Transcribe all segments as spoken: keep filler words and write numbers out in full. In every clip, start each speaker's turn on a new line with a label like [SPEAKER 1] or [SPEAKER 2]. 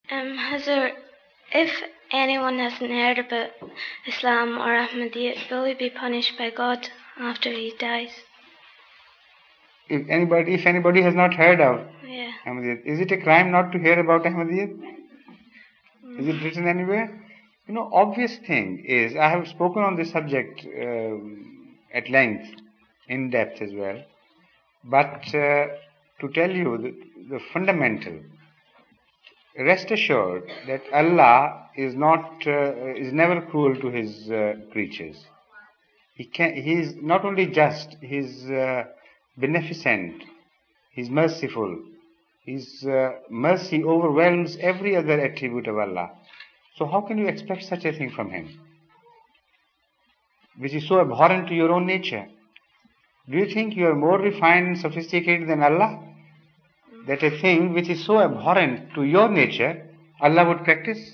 [SPEAKER 1] Um, Hazur, if anyone hasn't heard about Islam or Ahmadiyyat, will he be punished by God after he dies?
[SPEAKER 2] If anybody, if anybody has not heard of
[SPEAKER 1] Yeah.
[SPEAKER 2] Ahmadiyyat, is it a crime not to hear about Ahmadiyyat? Is it written anywhere? You know, obvious thing is, I have spoken on this subject uh, at length, in depth as well. But uh, to tell you the, the fundamental, rest assured that Allah is not uh, is never cruel to His uh, creatures. He can He is not only just, He is uh, beneficent, He is merciful. His uh, mercy overwhelms every other attribute of Allah. So how can you expect such a thing from Him, which is so abhorrent to your own nature? Do you think you are more refined and sophisticated than Allah, that a thing which is so abhorrent to your nature, Allah would practice?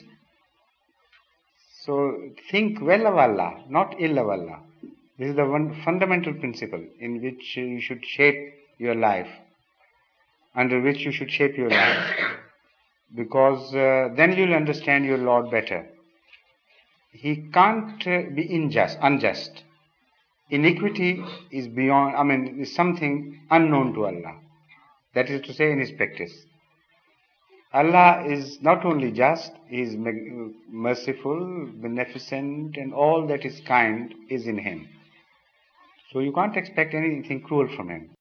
[SPEAKER 2] So think well of Allah, not ill of Allah. This is the one fundamental principle in which you should shape your life, under which you should shape your life, because uh, then you'll understand your Lord better. He can't uh, be unjust, unjust. Iniquity is beyond, I mean, is something unknown to Allah. That is to say, in His practice. Allah is not only just, He is merciful, beneficent, and all that is kind is in Him. So you can't expect anything cruel from Him.